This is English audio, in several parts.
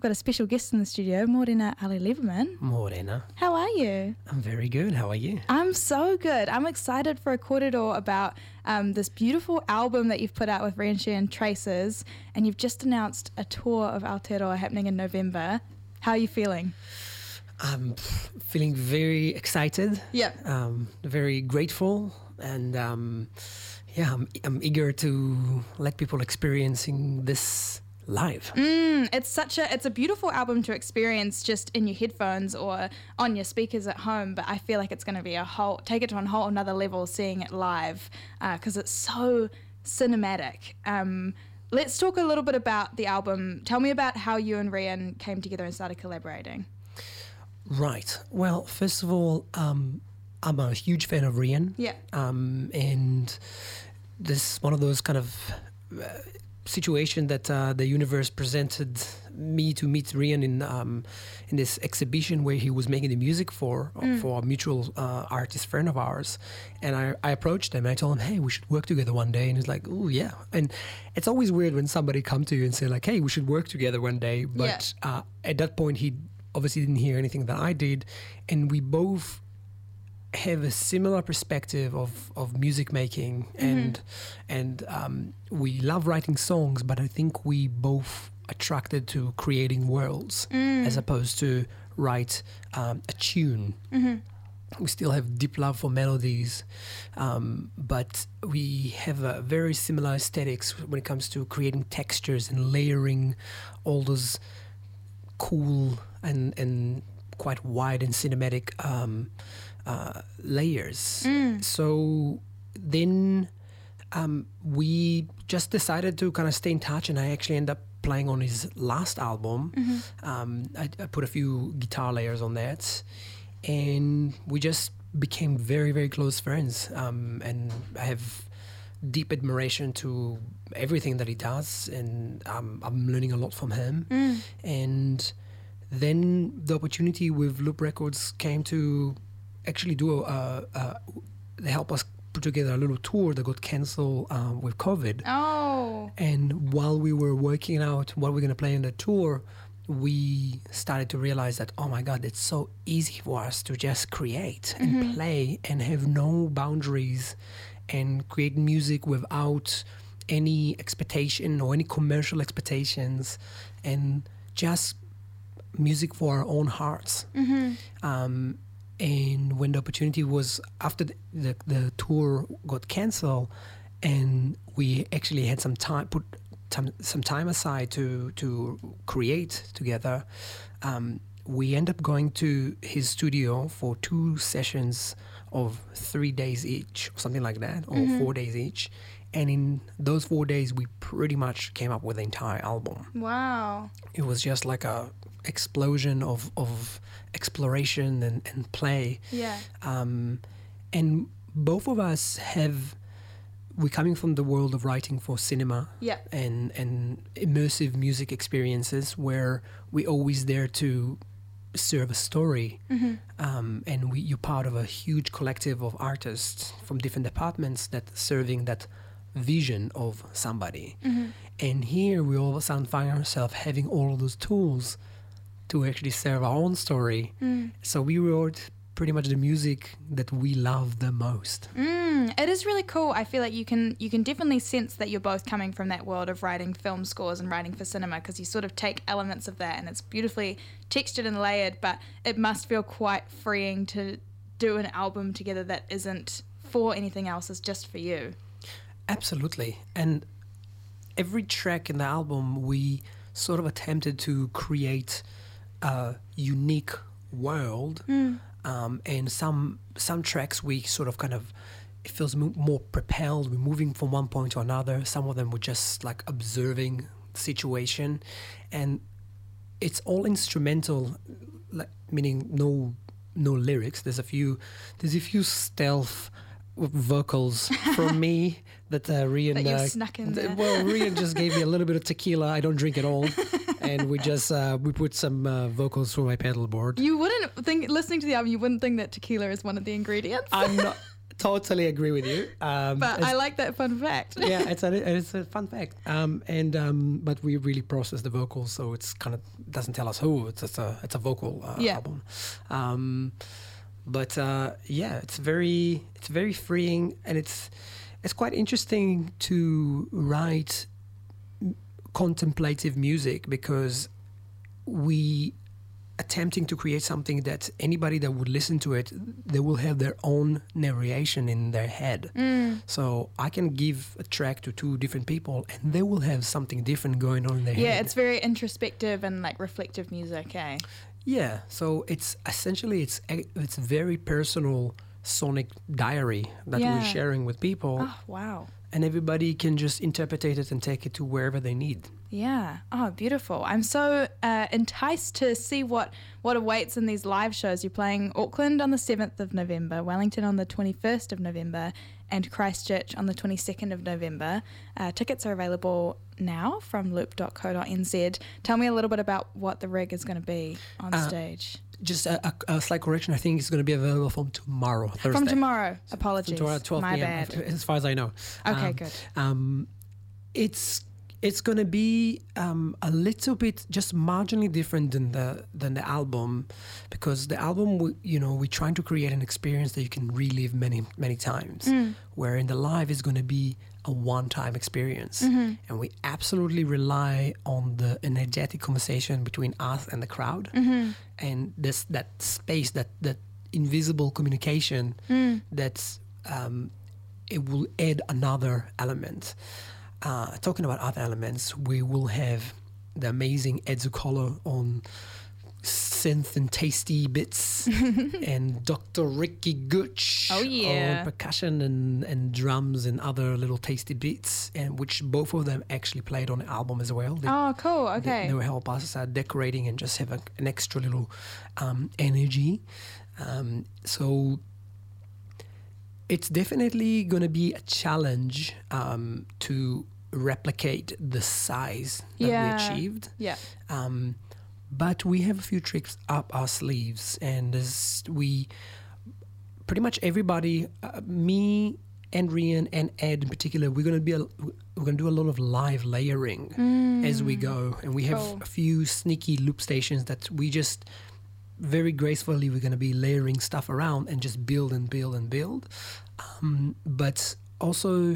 got a special guest in the studio, Morena Ali Lieberman. Morena. How are you? I'm very good. How are you? I'm so good. I'm excited for a Kōrero about this beautiful album that you've put out with Rian She and Traces, and you've just announced a tour of Aotearoa happening in November. How are you feeling? I'm feeling very excited. Yeah. Very grateful, and I'm eager to let people experiencing this live. It's a beautiful album to experience just in your headphones or on your speakers at home, but I feel like it's going to be take it to a whole another level seeing it live because it's so cinematic. Let's talk a little bit about the album. Tell me about how you and Rian came together and started collaborating. Right. Well, first of all, I'm a huge fan of Rian. Yeah. And this is one of those kind of situation that the universe presented me to meet Rian in this exhibition where he was making the music for a mutual artist friend of ours, and I approached him and I told him, hey, we should work together one day, and he's like, oh yeah. And it's always weird when somebody come to you and say like, hey, we should work together one day, but at that point he obviously didn't hear anything that I did, and we both have a similar perspective of music making, and we love writing songs, but I think we both attracted to creating worlds as opposed to write a tune. We still have deep love for melodies, but we have a very similar aesthetics when it comes to creating textures and layering all those cool and quite wide and cinematic layers. So then we just decided to kind of stay in touch, and I actually ended up playing on his last album. I put a few guitar layers on that, and we just became very, very close friends, and I have deep admiration to everything that he does, and I'm learning a lot from him. And then the opportunity with Loop Records came to actually do they help us put together a little tour that got cancelled with COVID. Oh. And while we were working out what we're going to play in the tour, we started to realize that, oh my God, it's so easy for us to just create and play and have no boundaries and create music without any expectation or any commercial expectations, and just music for our own hearts. And when the opportunity was, after the tour got cancelled, and we actually had some time, put some time aside to create together, we ended up going to his studio for 2 sessions of 3 days each, or something like that, or 4 days each. And in those 4 days, we pretty much came up with the entire album. Wow. It was just like a explosion of exploration and play. Yeah. And both of us we're coming from the world of writing for cinema. Yeah. And immersive music experiences where we're always there to serve a story. And you're part of a huge collective of artists from different departments that serving that vision of somebody. And here we all of a sudden find ourselves having all of those tools to actually serve our own story. So we wrote pretty much the music that we love the most. It is really cool. I feel like you can definitely sense that you're both coming from that world of writing film scores and writing for cinema, because you sort of take elements of that and it's beautifully textured and layered, but it must feel quite freeing to do an album together that isn't for anything else, it's just for you. Absolutely. And every track in the album, we sort of attempted to create a unique world. And some tracks we sort of kind of, it feels more propelled. We're moving from one point to another. Some of them were just like observing the situation, and it's all instrumental, like, meaning no lyrics. There's a few stealth vocals from me that Rian that you snuck in there. Well, Rian just gave me a little bit of tequila. I don't drink at all. And we just we put some vocals through my pedal board. You wouldn't think, listening to the album, you wouldn't think that tequila is one of the ingredients. I'm not. totally agree with you. But I like that fun fact. Yeah, it's a fun fact. But we really process the vocals, so it's kind of doesn't tell us who. It's a vocal album. It's very freeing, and it's quite interesting to write contemplative music, because we attempting to create something that anybody that would listen to it, they will have their own narration in their head. So I can give a track to two different people and they will have something different going on in their head. Yeah, it's very introspective and like reflective music, eh? Yeah, so it's essentially it's very personal sonic diary that we're sharing with people. Oh, wow. And everybody can just interpret it and take it to wherever they need. Yeah. Oh, beautiful. I'm so enticed to see what awaits in these live shows. You're playing Auckland on the 7th of November, Wellington on the 21st of November, and Christchurch on the 22nd of November. Tickets are available now from loop.co.nz. Tell me a little bit about what the rig is going to be on stage. Just a slight correction. I think it's going to be available from tomorrow, Thursday. From tomorrow. Apologies. From tomorrow, 12 My p.m. bad. As far as I know. Okay, good. It's going to be a little bit just marginally different than the album, because the album we're trying to create an experience that you can relive many times. Where in the live is going to be a one-time experience, and we absolutely rely on the energetic conversation between us and the crowd, and that space, that invisible communication, that's it will add another element. Talking about other elements, we will have the amazing Ed Zuccolo on synth and tasty bits, and Dr. Ricky Gooch on percussion and drums and other little tasty bits, and which both of them actually played on the album as well. Cool. Okay. They will help us decorating and just have an extra little energy. So it's definitely going to be a challenge to replicate the size that we achieved. Yeah. But we have a few tricks up our sleeves, and we pretty much everybody, me and Rian and Ed in particular, we're going to do a lot of live layering as we go, and we have a few sneaky loop stations that we just very gracefully we're going to be layering stuff around and just build and build and build. But also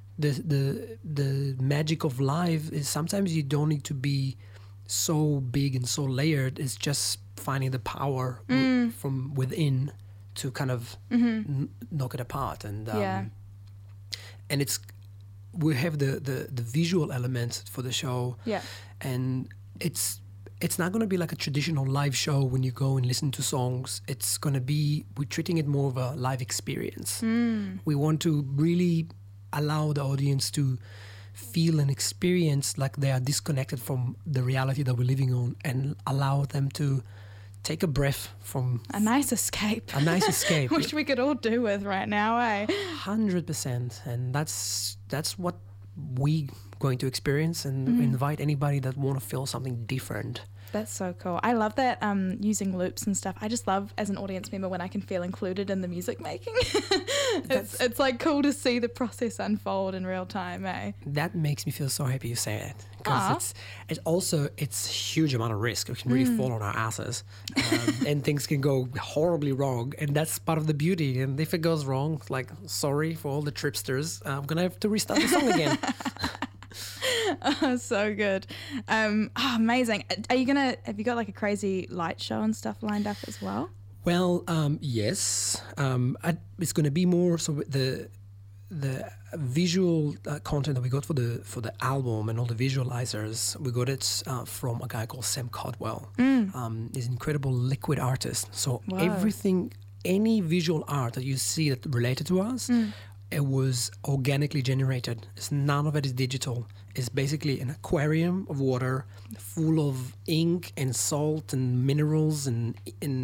the magic of live is sometimes you don't need to be so big and so layered. It's just finding the power from within to kind of knock it apart. And and we have the visual element for the show, and it's not going to be like a traditional live show when you go and listen to songs. It's going to be, we're treating it more of a live experience. We want to really allow the audience to feel and experience like they are disconnected from the reality that we're living on, and allow them to take a breath from... A nice escape. Which we could all do with right now, eh? 100%. And that's what we going to experience, and invite anybody that want to feel something different. That's so cool. I love that using loops and stuff. I just love as an audience member when I can feel included in the music making. It's like cool to see the process unfold in real time, eh? That makes me feel so happy you say it, because it's also a huge amount of risk. We can really fall on our asses, and things can go horribly wrong, and that's part of the beauty. And if it goes wrong, like, sorry for all the tripsters, I'm gonna have to restart the song again. Oh, so good. Amazing. Have you got like a crazy light show and stuff lined up as well? Well, yes. It's going to be more so the visual content that we got for the album and all the visualizers. We got it from a guy called Sam Codwell. He's an incredible liquid artist. So everything, any visual art that you see that related to us, it was organically generated. None of it is digital. It's basically an aquarium of water full of ink and salt and minerals and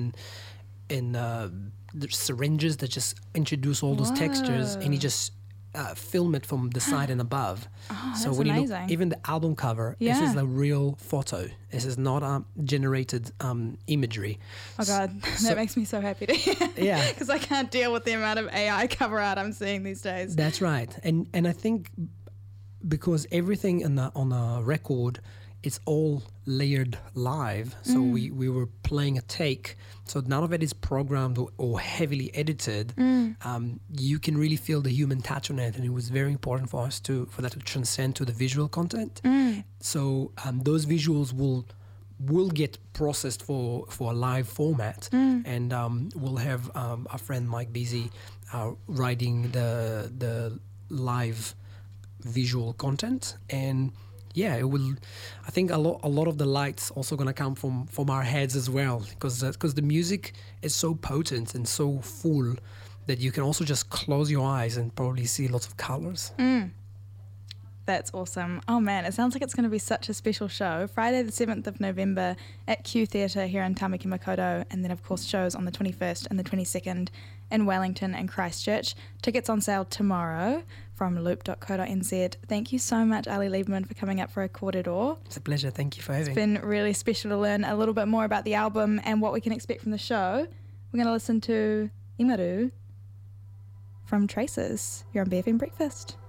the syringes that just introduce all those textures, and he just film it from the side and above. Oh, So that's when you look, amazing. even the album cover, this Yeah. is a real photo. This is not generated imagery. Oh God, that So- makes me so happy to hear. Yeah. Because I can't deal with the amount of AI cover art I'm seeing these days. That's right, and I think because everything on a record, it's all layered live. So we were playing a take, so none of it is programmed or heavily edited. You can really feel the human touch on it, and it was very important for us for that to transcend to the visual content. So those visuals will get processed for a live format, and we'll have our friend Mike Beasy writing the live visual content. And yeah, it will. I think a lot of the lights also gonna come from our heads as well, because the music is so potent and so full that you can also just close your eyes and probably see lots of colors. That's awesome. Oh man, it sounds like it's going to be such a special show. Friday the 7th of November at Q Theatre here in Tamaki Makaurau, and then of course shows on the 21st and the 22nd in Wellington and Christchurch. Tickets on sale tomorrow from loop.co.nz. Thank you so much, Ali Lieberman, for coming up for a Corridor. It's a pleasure. Thank you for having It's been really special to learn a little bit more about the album and what we can expect from the show. We're going to listen to Imaru from Traces. You're on BFM Breakfast.